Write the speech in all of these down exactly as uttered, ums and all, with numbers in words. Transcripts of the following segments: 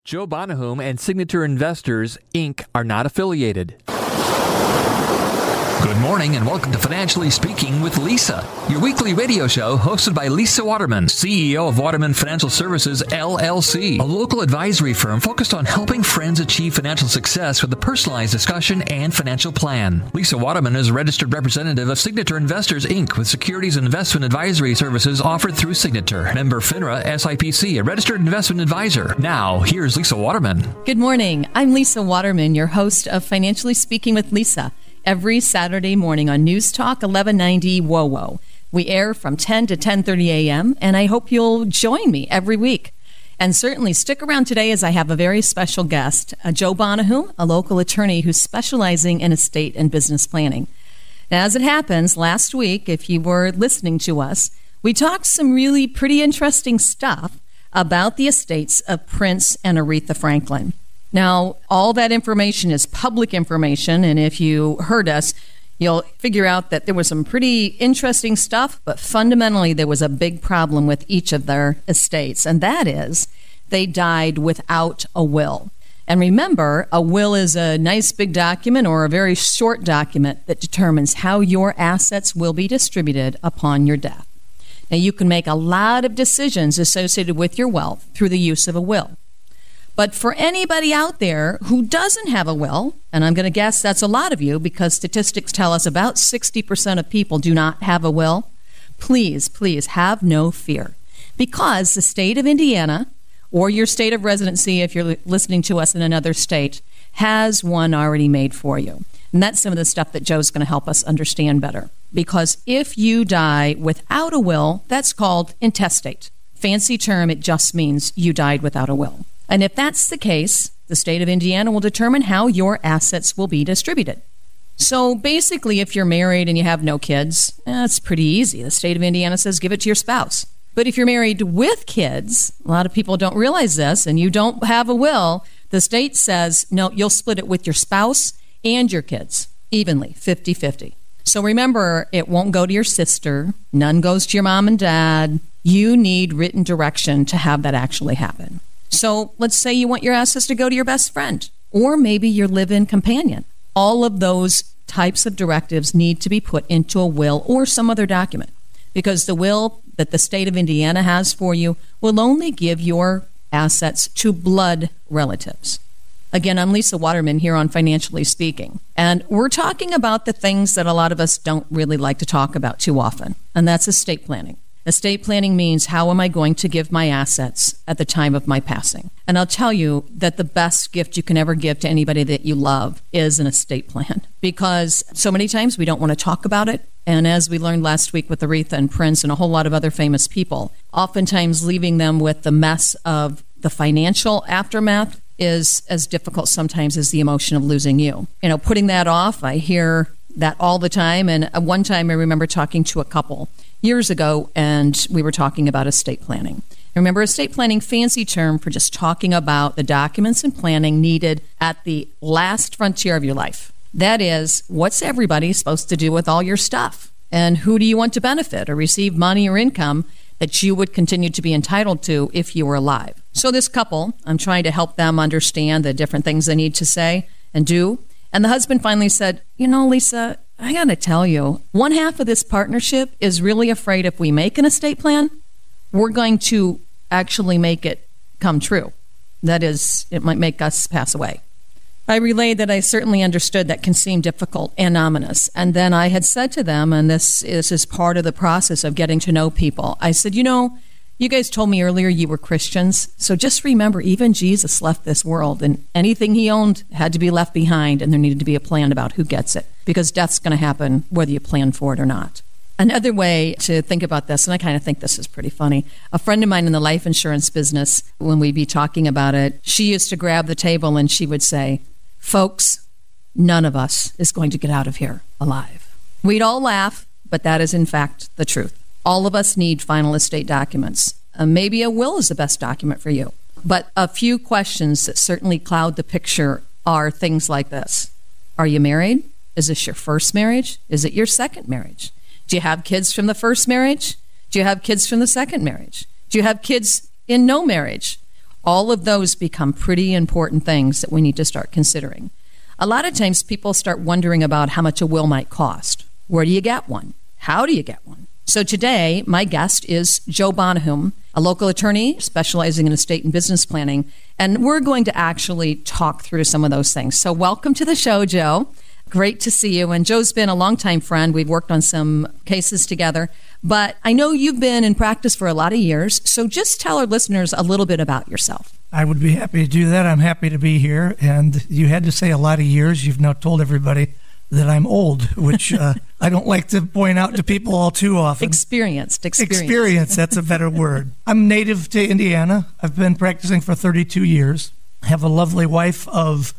Joe Bonahum and Signature Investors, Incorporated are not affiliated. Good morning and welcome to Financially Speaking with Lisa, your weekly radio show hosted by Lisa Waterman, C E O of Waterman Financial Services, L L C, a local advisory firm focused on helping friends achieve financial success with a personalized discussion and financial plan. Lisa Waterman is a registered representative of Signature Investors, Incorporated, with securities and investment advisory services offered through Signature. Member FINRA S I P C, a registered investment advisor. Now, here's Lisa Waterman. Good morning. I'm Lisa Waterman, your host of Financially Speaking with Lisa. Every Saturday morning on News Talk eleven ninety W O W O. We air from ten to ten thirty a.m., and I hope you'll join me every week. And certainly stick around today as I have a very special guest, uh, Joe Bonahum, a local attorney who's specializing in estate and business planning. Now, as it happens, last week, if you were listening to us, we talked some really pretty interesting stuff about the estates of Prince and Aretha Franklin. Now, all that information is public information, and if you heard us, you'll figure out that there was some pretty interesting stuff, but fundamentally there was a big problem with each of their estates, and that is they died without a will. And remember, a will is a nice big document or a very short document that determines how your assets will be distributed upon your death. Now, you can make a lot of decisions associated with your wealth through the use of a will. But for anybody out there who doesn't have a will, and I'm going to guess that's a lot of you because statistics tell us about sixty percent of people do not have a will, please, please have no fear. Because the state of Indiana, or your state of residency if you're listening to us in another state, has one already made for you. And that's some of the stuff that Joe's going to help us understand better. Because if you die without a will, that's called intestate. Fancy term, it just means you died without a will. And if that's the case, the state of Indiana will determine how your assets will be distributed. So basically, if you're married and you have no kids, that's pretty easy. The state of Indiana says give it to your spouse. But if you're married with kids, a lot of people don't realize this, and you don't have a will, the state says, no, you'll split it with your spouse and your kids, evenly, fifty-fifty. So remember, it won't go to your sister. None goes to your mom and dad. You need written direction to have that actually happen. So let's say you want your assets to go to your best friend or maybe your live-in companion. All of those types of directives need to be put into a will or some other document because the will that the state of Indiana has for you will only give your assets to blood relatives. Again, I'm Lisa Waterman here on Financially Speaking, and we're talking about the things that a lot of us don't really like to talk about too often, and that's estate planning. Estate planning means how am I going to give my assets at the time of my passing? And I'll tell you that the best gift you can ever give to anybody that you love is an estate plan because so many times we don't want to talk about it. And as we learned last week with Aretha and Prince and a whole lot of other famous people, oftentimes leaving them with the mess of the financial aftermath is as difficult sometimes as the emotion of losing you. You know, putting that off, I hear that all the time. And one time I remember talking to a couple years ago, and we were talking about estate planning. Remember, estate planning, fancy term for just talking about the documents and planning needed at the last frontier of your life. That is, what's everybody supposed to do with all your stuff? And who do you want to benefit or receive money or income that you would continue to be entitled to if you were alive? So this couple, I'm trying to help them understand the different things they need to say and do. And the husband finally said, you know, Lisa, I got to tell you, one half of this partnership is really afraid if we make an estate plan, we're going to actually make it come true. That is, it might make us pass away. I relayed that I certainly understood that can seem difficult and ominous. And then I had said to them, and this is, is part of the process of getting to know people, I said, you know, you guys told me earlier you were Christians, so just remember, even Jesus left this world, and anything he owned had to be left behind, and there needed to be a plan about who gets it, because death's going to happen whether you plan for it or not. Another way to think about this, and I kind of think this is pretty funny, a friend of mine in the life insurance business, when we'd be talking about it, she used to grab the table and she would say, folks, none of us is going to get out of here alive. We'd all laugh, but that is in fact the truth. All of us need final estate documents. Uh, maybe a will is the best document for you. But a few questions that certainly cloud the picture are things like this. Are you married? Is this your first marriage? Is it your second marriage? Do you have kids from the first marriage? Do you have kids from the second marriage? Do you have kids in no marriage? All of those become pretty important things that we need to start considering. A lot of times people start wondering about how much a will might cost. Where do you get one? How do you get one? So today, my guest is Joe Bonahum, a local attorney specializing in estate and business planning, and we're going to actually talk through some of those things. So welcome to the show, Joe. Great to see you. And Joe's been a longtime friend. We've worked on some cases together, but I know you've been in practice for a lot of years. So just tell our listeners a little bit about yourself. I would be happy to do that. I'm happy to be here. And you had to say a lot of years. You've now told everybody that I'm old, which uh, I don't like to point out to people all too often. Experienced. Experience. Experience, that's a better word. I'm native to Indiana. I've been practicing for thirty-two years. I have a lovely wife of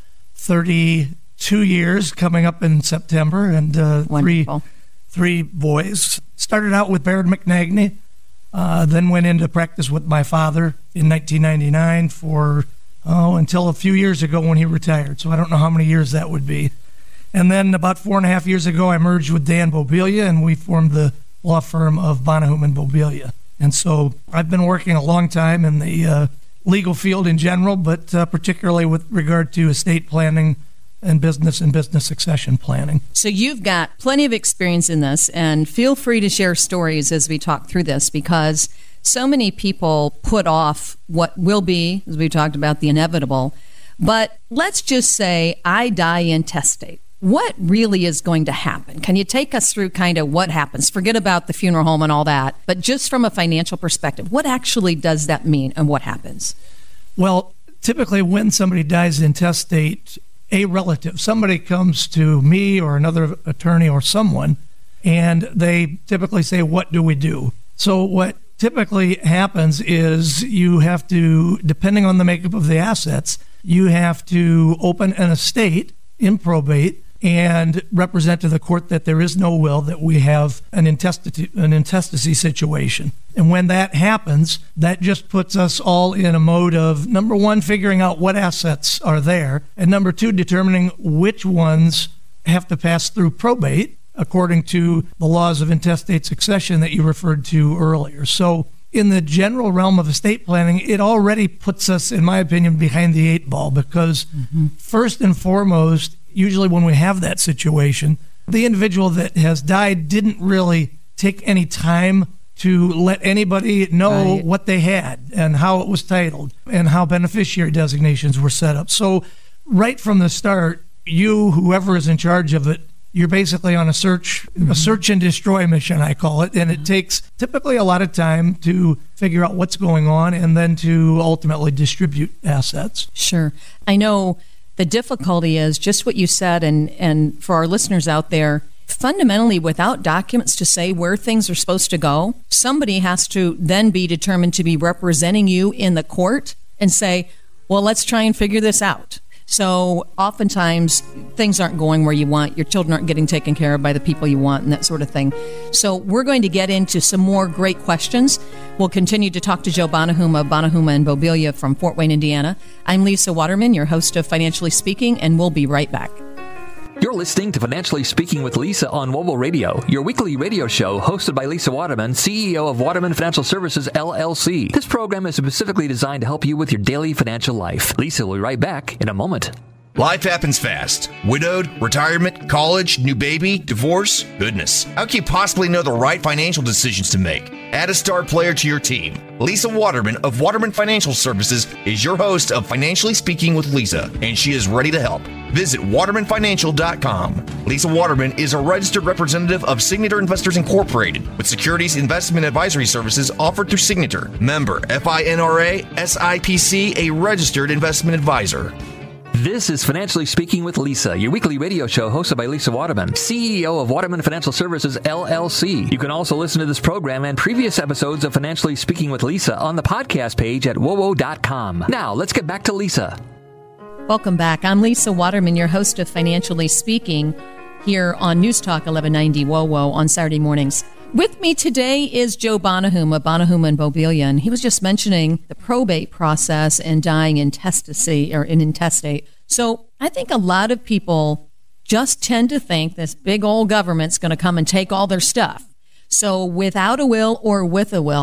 thirty-two years coming up in September, and uh, three, three boys. Started out with Baird McNagny, uh, then went into practice with my father in nineteen ninety-nine for, oh, until a few years ago when he retired. So I don't know how many years that would be. And then about four and a half years ago, I merged with Dan Bobilia, and we formed the law firm of Bonahum and Bobilia. And so I've been working a long time in the uh, legal field in general, but uh, particularly with regard to estate planning and business and business succession planning. So you've got plenty of experience in this, and feel free to share stories as we talk through this, because so many people put off what will be, as we talked about, the inevitable. But let's just say I die intestate. What really is going to happen? Can you take us through kind of what happens? Forget about the funeral home and all that, but just from a financial perspective, what actually does that mean and what happens? Well, typically when somebody dies intestate, a relative, somebody comes to me or another attorney or someone, and they typically say, what do we do? So what typically happens is you have to, depending on the makeup of the assets, you have to open an estate in probate and represent to the court that there is no will, that we have an intestacy, an intestacy situation. And when that happens, that just puts us all in a mode of, number one, figuring out what assets are there, and number two, determining which ones have to pass through probate according to the laws of intestate succession that you referred to earlier. So in the general realm of estate planning, it already puts us, in my opinion, behind the eight ball, because mm-hmm. first and foremost, usually when we have that situation, the individual that has died didn't really take any time to let anybody know right. what they had and how it was titled and how beneficiary designations were set up. So right from the start, you, whoever is in charge of it, you're basically on a search, mm-hmm. a search and destroy mission, I call it. And it takes typically a lot of time to figure out what's going on and then to ultimately distribute assets. Sure. I know the difficulty is just what you said, and, and for our listeners out there, fundamentally, without documents to say where things are supposed to go, somebody has to then be determined to be representing you in the court and say, well, let's try and figure this out. So oftentimes things aren't going where you want. Your children aren't getting taken care of by the people you want and that sort of thing. So we're going to get into some more great questions. We'll continue to talk to Joe Bonahum of Bonahum and Bobilia from Fort Wayne, Indiana. I'm Lisa Waterman, your host of Financially Speaking, and we'll be right back. You're listening to Financially Speaking with Lisa on W O W O Radio, your weekly radio show hosted by Lisa Waterman, C E O of Waterman Financial Services, L L C. This program is specifically designed to help you with your daily financial life. Lisa will be right back in a moment. Life happens fast. Widowed, retirement, college, new baby, divorce. Goodness, how can you possibly know the right financial decisions to make? Add a star player to your team. Lisa Waterman of Waterman Financial Services is your host of Financially Speaking with Lisa, and she is ready to help. Visit waterman financial dot com. Lisa Waterman is a registered representative of Signature Investors Incorporated, with securities investment advisory services offered through Signature. Member FINRA S I P C, a registered investment advisor. This is Financially Speaking with Lisa, your weekly radio show hosted by Lisa Waterman, C E O of Waterman Financial Services, L L C. You can also listen to this program and previous episodes of Financially Speaking with Lisa on the podcast page at W O W O dot com. Now, let's get back to Lisa. Welcome back. I'm Lisa Waterman, your host of Financially Speaking, here on News Talk eleven ninety W O W O on Saturday mornings. With me today is Joe Bonahum of Bonahum and Bobilia, and he was just mentioning the probate process and dying intestacy or in intestate. So I think a lot of people just tend to think this big old government's going to come and take all their stuff. So without a will or with a will,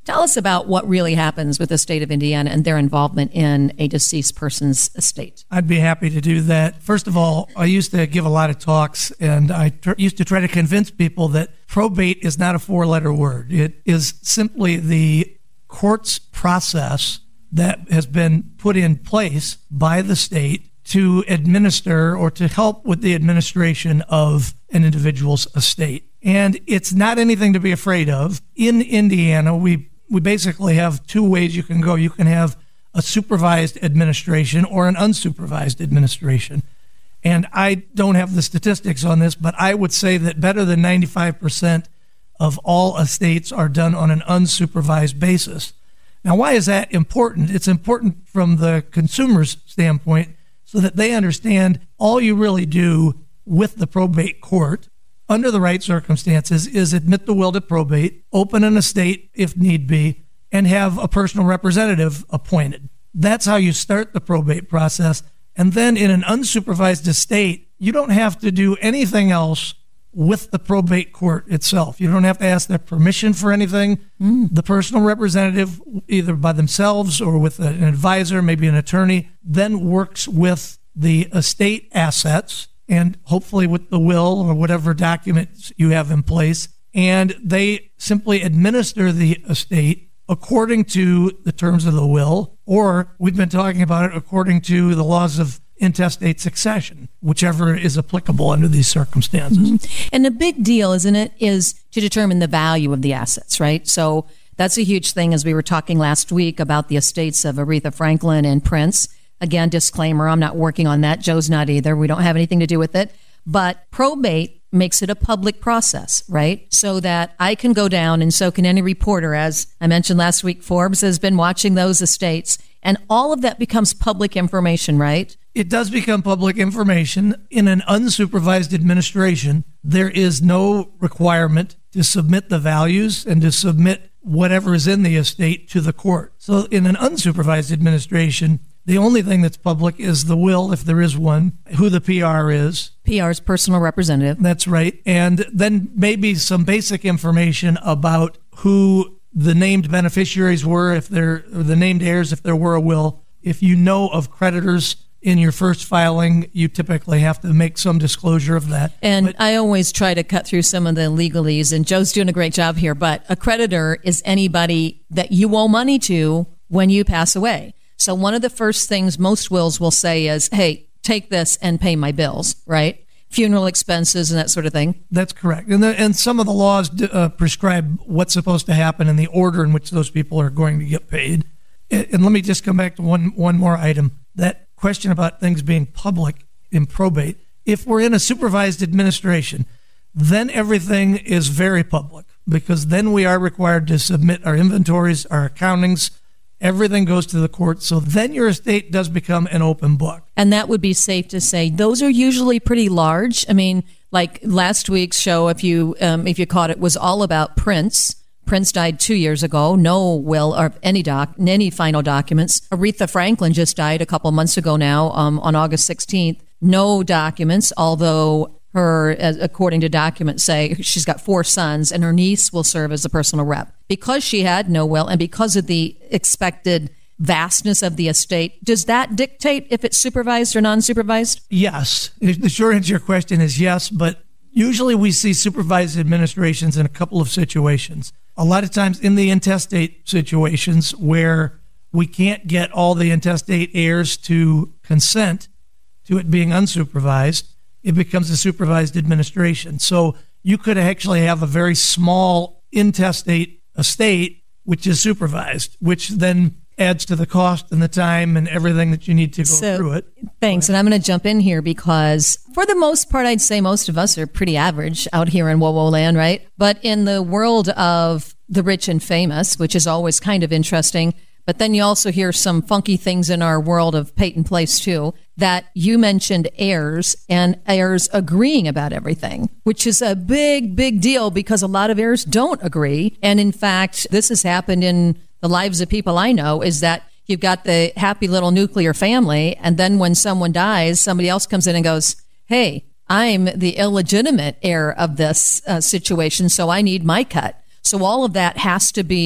Tell us about what really happens with the state of Indiana and their involvement in a deceased person's estate. I'd be happy to do that. First of all, I used to give a lot of talks, and I tr- used to try to convince people that probate is not a four-letter word. It is simply the court's process that has been put in place by the state to administer or to help with the administration of an individual's estate. And it's not anything to be afraid of. In Indiana, we we basically have two ways you can go. You can have a supervised administration or an unsupervised administration. And I don't have the statistics on this, but I would say that better than ninety-five percent of all estates are done on an unsupervised basis. Now, why is that important? It's important from the consumer's standpoint so that they understand all you really do with the probate court under the right circumstances is admit the will to probate, open an estate if need be, and have a personal representative appointed. That's how you start the probate process. And then in an unsupervised estate, you don't have to do anything else with the probate court itself. You don't have to ask their permission for anything. Mm. The personal representative, either by themselves or with an advisor, maybe an attorney, then works with the estate assets and hopefully with the will or whatever documents you have in place. And they simply administer the estate according to the terms of the will, or we've been talking about it according to the laws of intestate succession, whichever is applicable under these circumstances. Mm-hmm. And the big deal, isn't it, is to determine the value of the assets, right? So that's a huge thing, as we were talking last week about the estates of Aretha Franklin and Prince. Again, disclaimer, I'm not working on that. Joe's not either. We don't have anything to do with it. But probate makes it a public process, right? So that I can go down, and so can any reporter. As I mentioned last week, Forbes has been watching those estates, and all of that becomes public information, right? It does become public information. In an unsupervised administration, there is no requirement to submit the values and to submit whatever is in the estate to the court. So in an unsupervised administration, the only thing that's public is the will, if there is one, who the P R is. P R's personal representative. That's right. And then maybe some basic information about who the named beneficiaries were, if they're or the named heirs, if there were a will. If you know of creditors in your first filing, you typically have to make some disclosure of that. And but, I always try to cut through some of the legalese, and Joe's doing a great job here, but a creditor is anybody that you owe money to when you pass away. So one of the first things most wills will say is, hey, take this and pay my bills, right? Funeral expenses and that sort of thing. That's correct. And, the, and some of the laws uh, prescribe what's supposed to happen in the order in which those people are going to get paid. And, and let me just come back to one, one more item. That question about things being public in probate. If we're in a supervised administration, then everything is very public, because then we are required to submit our inventories, our accountings. Everything goes to the court. So then your estate does become an open book. And that would be safe to say. Those are usually pretty large. I mean, like last week's show, if you um, if you caught it, was all about Prince. Prince died two years ago. No will or any doc, any final documents. Aretha Franklin just died a couple months ago now, um, on August sixteenth. No documents, although her, as, according to documents, say she's got four sons, and her niece will serve as a personal rep. Because she had no will, and because of the expected vastness of the estate, does that dictate if it's supervised or non-supervised? Yes. The short answer to your question is yes, but usually we see supervised administrations in a couple of situations. A lot of times in the intestate situations where we can't get all the intestate heirs to consent to it being unsupervised, it becomes a supervised administration. So you could actually have a very small intestate estate, which is supervised, which then adds to the cost and the time and everything that you need to go so, through it. Thanks. And I'm going to jump in here because for the most part, I'd say most of us are pretty average out here in Whoa-Whoa land, right? But in the world of the rich and famous, which is always kind of interesting, but then you also hear some funky things in our world of Peyton Place too, that you mentioned heirs and heirs agreeing about everything, which is a big, big deal because a lot of heirs don't agree. And in fact, this has happened in the lives of people I know, is that you've got the happy little nuclear family, and then when someone dies, somebody else comes in and goes, hey, I'm the illegitimate heir of this uh, situation, so I need my cut. So all of that has to be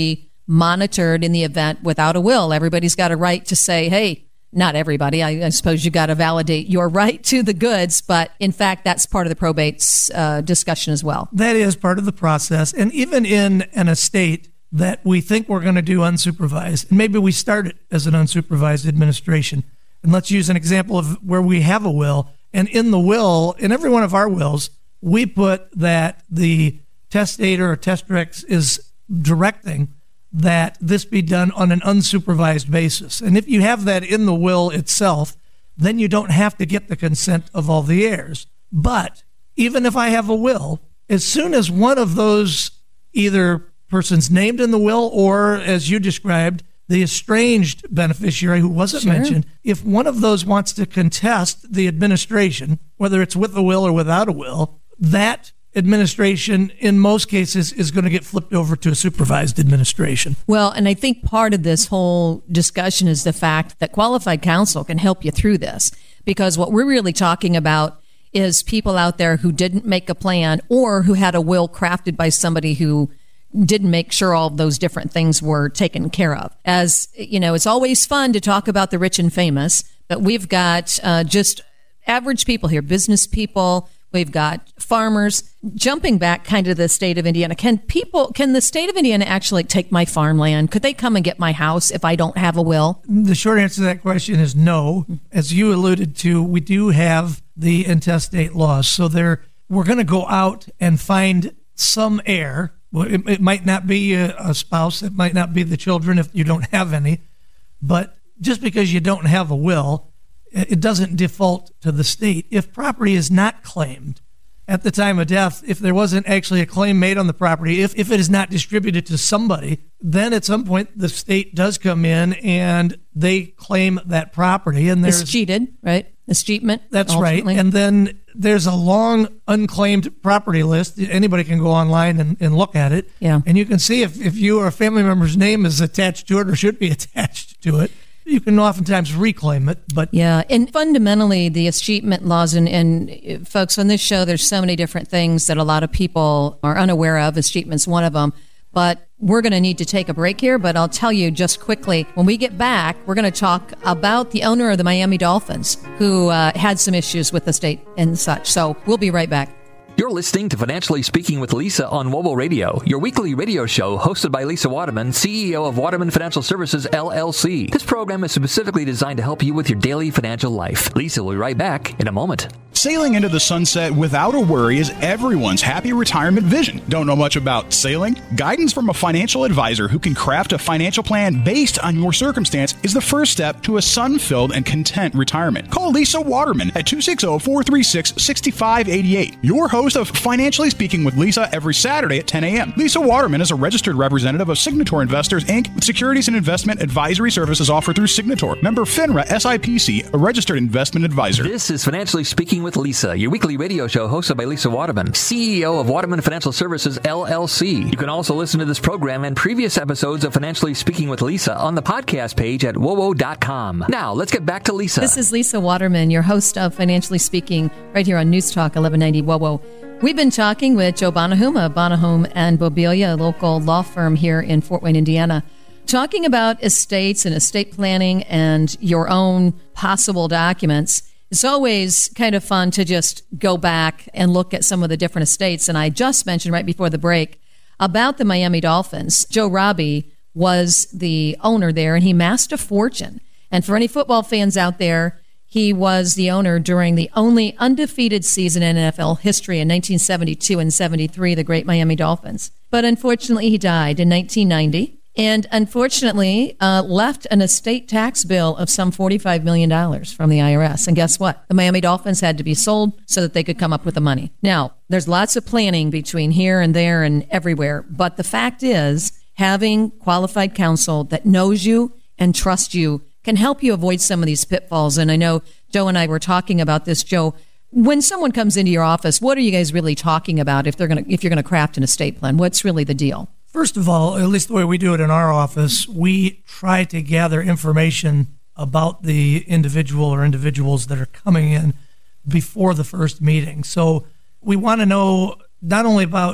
monitored in the event without a will. Everybody's got a right to say, hey, not everybody. I, I suppose you got to validate your right to the goods, but in fact, that's part of the probate's uh, discussion as well. That is part of the process. And even in an estate that we think we're going to do unsupervised, and maybe we start it as an unsupervised administration. And let's use an example of where we have a will. And in the will, in every one of our wills, we put that the testator or testatrix is directing that this be done on an unsupervised basis. And if you have that in the will itself, then you don't have to get the consent of all the heirs. But even if I have a will, as soon as one of those either persons named in the will or, as you described, the estranged beneficiary who wasn't Sure. mentioned, if one of those wants to contest the administration, whether it's with a will or without a will, that administration, in most cases, is going to get flipped over to a supervised administration. Well, and I think part of this whole discussion is the fact that qualified counsel can help you through this, because what we're really talking about is people out there who didn't make a plan or who had a will crafted by somebody who didn't make sure all of those different things were taken care of. As you know, it's always fun to talk about the rich and famous, but we've got uh, just average people here, business people. We've got farmers. Jumping back kind of to the state of Indiana, can people, can the state of Indiana actually take my farmland? Could they come and get my house if I don't have a will? The short answer to that question is no. As you alluded to, we do have the intestate laws. So there, we're going to go out and find some heir. Well, it, it might not be a, a spouse. It might not be the children if you don't have any. But just because you don't have a will, it doesn't default to the state. If property is not claimed at the time of death, if there wasn't actually a claim made on the property, if, if it is not distributed to somebody, then at some point the state does come in and they claim that property. And there's Escheated, right? Escheatment. That's ultimately. right. And then there's a long unclaimed property list. Anybody can go online and, and look at it. Yeah. And you can see if, if you or a family member's name is attached to it or should be attached to it. You can oftentimes reclaim it, but yeah, and fundamentally, the escheatment laws, and, and folks, on this show, there's so many different things that a lot of people are unaware of. Escheatment's one of them, but we're going to need to take a break here. But I'll tell you just quickly, when we get back, we're going to talk about the owner of the Miami Dolphins, who uh, had some issues with the state and such. So we'll be right back. You're listening to Financially Speaking with Lisa on W O B O Radio, your weekly radio show hosted by Lisa Waterman, C E O of Waterman Financial Services, L L C. This program is specifically designed to help you with your daily financial life. Lisa will be right back in a moment. Sailing into the sunset without a worry is everyone's happy retirement vision. Don't know much about sailing? Guidance from a financial advisor who can craft a financial plan based on your circumstance is the first step to a sun-filled and content retirement. Call Lisa Waterman at two six zero, four three six, six five eight eight. Your host of Financially Speaking with Lisa every Saturday at ten a.m. Lisa Waterman is a registered representative of Signator Investors, Incorporated with securities and investment advisory services offered through Signator. Member FINRA S I P C, a registered investment advisor. This is Financially Speaking with Lisa, your weekly radio show hosted by Lisa Waterman, C E O of Waterman Financial Services, L L C. You can also listen to this program and previous episodes of Financially Speaking with Lisa on the podcast page at W O B O dot com. Now, let's get back to Lisa. This is Lisa Waterman, your host of Financially Speaking, right here on News Talk eleven ninety W O B O. We've been talking with Joe Bonahum of Bonahum and Bobilia, a local law firm here in Fort Wayne, Indiana, talking about estates and estate planning and your own possible documents. It's always kind of fun to just go back and look at some of the different estates. And I just mentioned right before the break about the Miami Dolphins. Joe Robbie was the owner there, and he amassed a fortune. And for any football fans out there, he was the owner during the only undefeated season in N F L history in nineteen seventy-two and seventy-three, the great Miami Dolphins. But unfortunately, he died in nineteen ninety, and unfortunately uh, left an estate tax bill of some forty-five million dollars from the I R S. And guess what? The Miami Dolphins had to be sold so that they could come up with the money. Now, there's lots of planning between here and there and everywhere, but the fact is, having qualified counsel that knows you and trusts you can help you avoid some of these pitfalls. And I know Joe and I were talking about this. Joe, when someone comes into your office, what are you guys really talking about if they're going to, if you're going to craft an estate plan? What's really the deal? First of all, at least the way we do it in our office, we try to gather information about the individual or individuals that are coming in before the first meeting. So we want to know not only about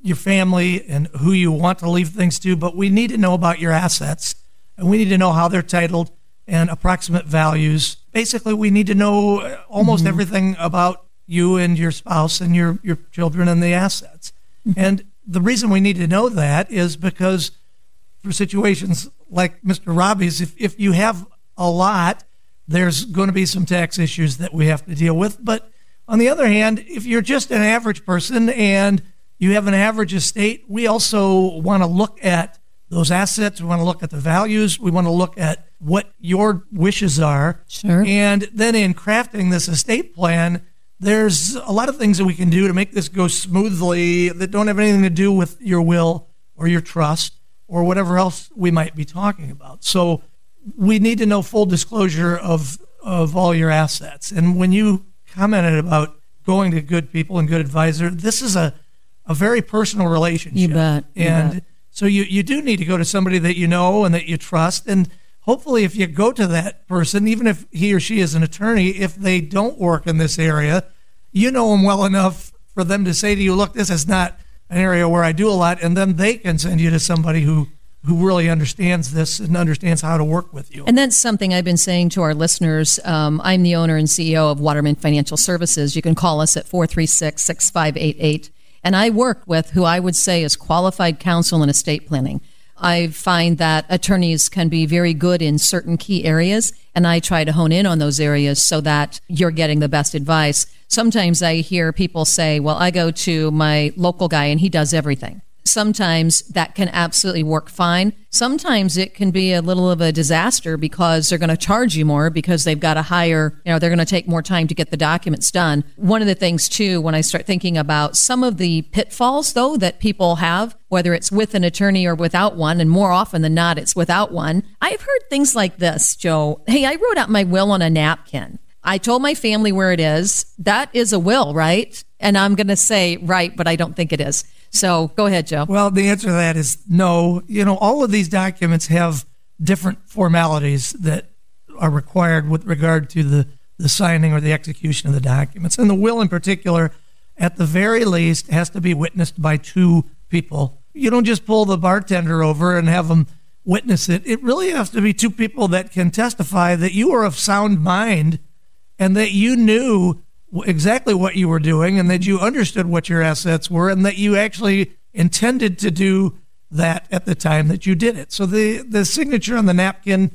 your family and who you want to leave things to, but we need to know about your assets, and we need to know how they're titled and approximate values. Basically, we need to know almost mm-hmm. everything about you and your spouse and your, your children and the assets. Mm-hmm. And the reason we need to know that is because for situations like Mister Robbie's, if, if you have a lot, there's going to be some tax issues that we have to deal with. But on the other hand, if you're just an average person and you have an average estate, we also want to look at those assets. We want to look at the values. We want to look at what your wishes are. Sure. And then in crafting this estate plan, there's a lot of things that we can do to make this go smoothly that don't have anything to do with your will or your trust or whatever else we might be talking about. So we need to know full disclosure of, of all your assets. And when you commented about going to good people and good advisor, this is a, a very personal relationship. You bet. You and bet. So you, you do need to go to somebody that you know and that you trust. And hopefully if you go to that person, even if he or she is an attorney, if they don't work in this area, you know them well enough for them to say to you, look, this is not an area where I do a lot. And then they can send you to somebody who, who really understands this and understands how to work with you. And that's something I've been saying to our listeners. Um, I'm the owner and C E O of Waterman Financial Services. You can call us at four three six, six five eight eight. And I work with who I would say is qualified counsel in estate planning. I find that attorneys can be very good in certain key areas, and I try to hone in on those areas so that you're getting the best advice. Sometimes I hear people say, well, I go to my local guy and he does everything. Sometimes that can absolutely work fine. Sometimes it can be a little of a disaster because they're going to charge you more because they've got a higher, you know, they're going to take more time to get the documents done. One of the things, too, when I start thinking about some of the pitfalls, though, that people have, whether it's with an attorney or without one, and more often than not, it's without one. I've heard things like this, Joe. Hey, I wrote out my will on a napkin. I told my family where it is. That is a will, right? And I'm going to say right, but I don't think it is. So go ahead, Joe. Well, the answer to that is no. You know, all of these documents have different formalities that are required with regard to the, the signing or the execution of the documents. And the will in particular, at the very least, has to be witnessed by two people. You don't just pull the bartender over and have them witness it. It really has to be two people that can testify that you are of sound mind and that you knew exactly what you were doing and that you understood what your assets were and that you actually intended to do that at the time that you did it. So the, the signature on the napkin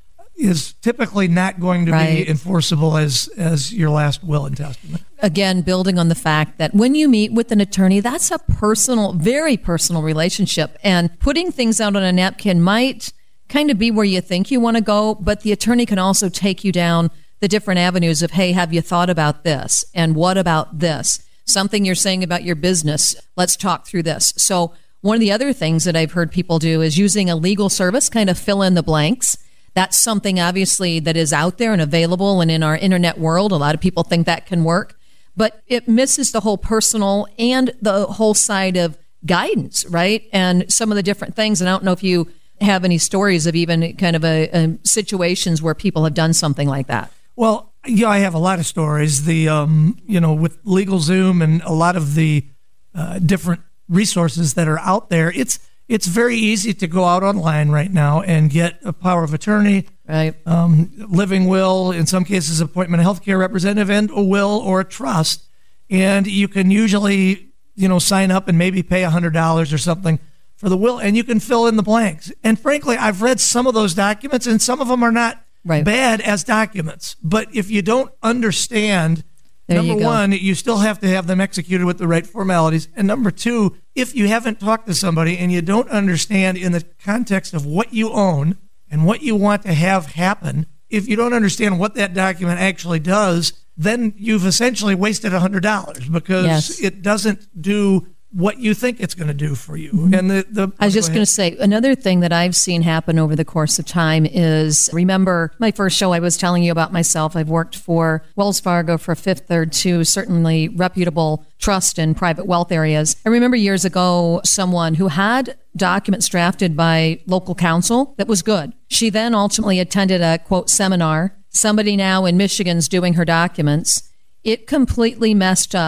is typically not going to right. be enforceable as, as your last will and testament. Again, building on the fact that when you meet with an attorney, that's a personal, very personal relationship. And putting things out on a napkin might kind of be where you think you want to go, but the attorney can also take you down the different avenues of, hey, have you thought about this? And what about this? Something you're saying about your business. Let's talk through this. So one of the other things that I've heard people do is using a legal service, kind of fill in the blanks. That's something obviously that is out there and available. And in our internet world, a lot of people think that can work, but it misses the whole personal and the whole side of guidance, right? And some of the different things. And I don't know if you have any stories of even kind of a, a situations where people have done something like that. Well, yeah, I have a lot of stories. The um, you know, with LegalZoom and a lot of the uh, different resources that are out there, it's it's very easy to go out online right now and get a power of attorney, right? Um, living will, in some cases, appointment of healthcare representative, and a will or a trust, and you can usually you know sign up and maybe pay a hundred dollars or something for the will, and you can fill in the blanks. And frankly, I've read some of those documents, and some of them are not. Right. Bad as documents. But if you don't understand, there number you one, you still have to have them executed with the right formalities. And number two, if you haven't talked to somebody and you don't understand in the context of what you own and what you want to have happen, if you don't understand what that document actually does, then you've essentially wasted one hundred dollars because yes. it doesn't do what you think it's going to do for you. Mm-hmm. And the, the I was just going to say, another thing that I've seen happen over the course of time is, remember my first show I was telling you about myself. I've worked for Wells Fargo, for Fifth Third, two certainly reputable trust and private wealth areas. I remember years ago, someone who had documents drafted by local counsel that was good. She then ultimately attended a, quote, seminar. Somebody now in Michigan's doing her documents. It completely messed up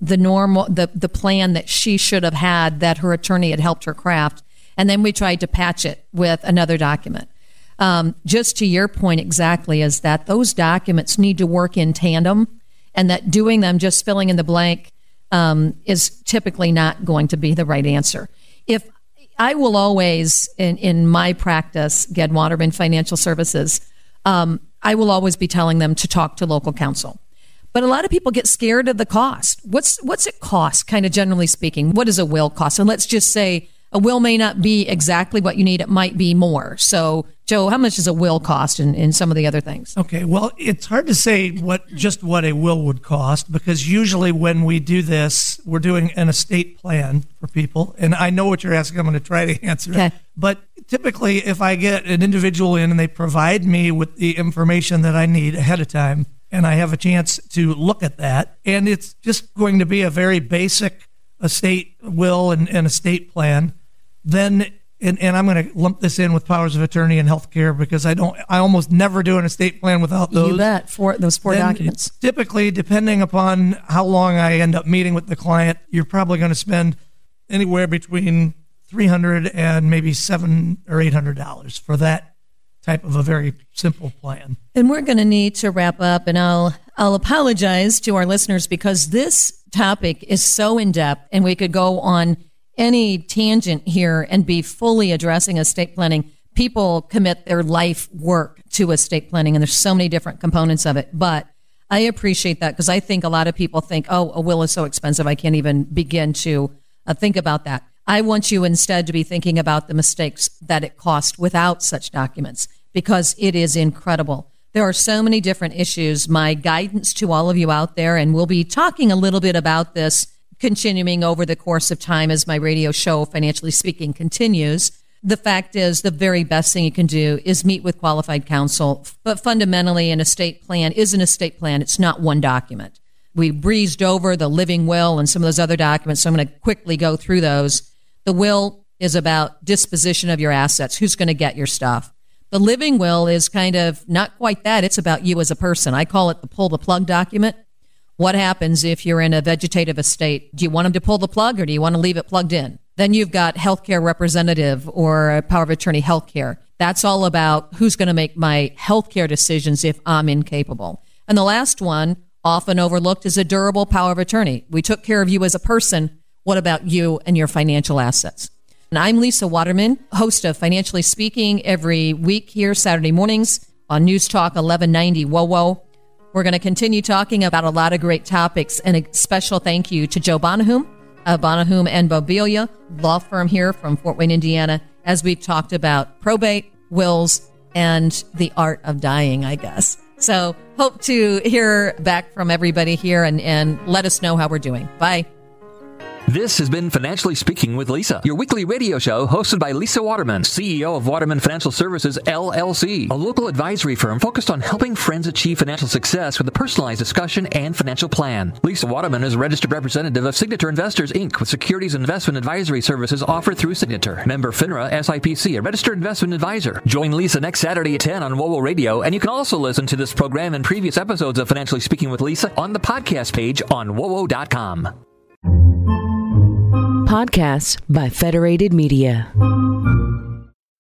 the normal, the, the plan that she should have had that her attorney had helped her craft. And then we tried to patch it with another document. Um, just to your point exactly is that those documents need to work in tandem, and that doing them, just filling in the blank, um, is typically not going to be the right answer. If I will always, in, in my practice, Ged Waterman Financial Services, um, I will always be telling them to talk to local counsel. But a lot of people get scared of the cost. What's what's it cost, kind of generally speaking? What does a will cost? And let's just say a will may not be exactly what you need. It might be more. So, Joe, how much does a will cost in, in some of the other things? Okay, well, it's hard to say what just what a will would cost, because usually when we do this, we're doing an estate plan for people. And I know what you're asking. I'm going to try to answer okay. it. But typically, if I get an individual in and they provide me with the information that I need ahead of time, and I have a chance to look at that, and it's just going to be a very basic estate will and, and estate plan, then, and, and I'm going to lump this in with powers of attorney and healthcare, because I don't, I almost never do an estate plan without those. You bet, for those four then documents. Typically, depending upon how long I end up meeting with the client, you're probably going to spend anywhere between three hundred dollars and maybe seven hundred or eight hundred dollars for that type of a very simple plan. And we're going to need to wrap up, and I'll I'll apologize to our listeners, because this topic is so in-depth, and we could go on any tangent here and be fully addressing estate planning. People commit their life work to estate planning, and there's so many different components of it. But I appreciate that, because I think a lot of people think, oh, a will is so expensive, I can't even begin to uh, think about that. I want you instead to be thinking about the mistakes that it cost without such documents, because it is incredible. There are so many different issues. My guidance to all of you out there, and we'll be talking a little bit about this continuing over the course of time as my radio show, Financially Speaking, continues. The fact is, the very best thing you can do is meet with qualified counsel. But fundamentally, an estate plan is an estate plan. It's not one document. We breezed over the living will and some of those other documents, so I'm going to quickly go through those. The will is about disposition of your assets. Who's going to get your stuff? The living will is kind of not quite that. It's about you as a person. I call it the pull the plug document. What happens if you're in a vegetative estate? Do you want them to pull the plug, or do you want to leave it plugged in? Then you've got healthcare representative or a power of attorney healthcare. That's all about who's going to make my healthcare decisions if I'm incapable. And the last one, often overlooked, is a durable power of attorney. We took care of you as a person. What about you and your financial assets? And I'm Lisa Waterman, host of Financially Speaking, every week here, Saturday mornings on News Talk eleven ninety W O W. We're going to continue talking about a lot of great topics, and a special thank you to Joe Bonahum of Bonahum and Bobelia, law firm here from Fort Wayne, Indiana, as we've talked about probate, wills, and the art of dying, I guess. So hope to hear back from everybody here, and, and let us know how we're doing. Bye. This has been Financially Speaking with Lisa, your weekly radio show hosted by Lisa Waterman, C E O of Waterman Financial Services, L L C, a local advisory firm focused on helping friends achieve financial success with a personalized discussion and financial plan. Lisa Waterman is a registered representative of Signature Investors, Incorporated, with securities and investment advisory services offered through Signature. Member FINRA S I P C, a registered investment advisor. Join Lisa next Saturday at ten on W O W Radio, and you can also listen to this program and previous episodes of Financially Speaking with Lisa on the podcast page on W O W dot com. Podcasts by Federated Media.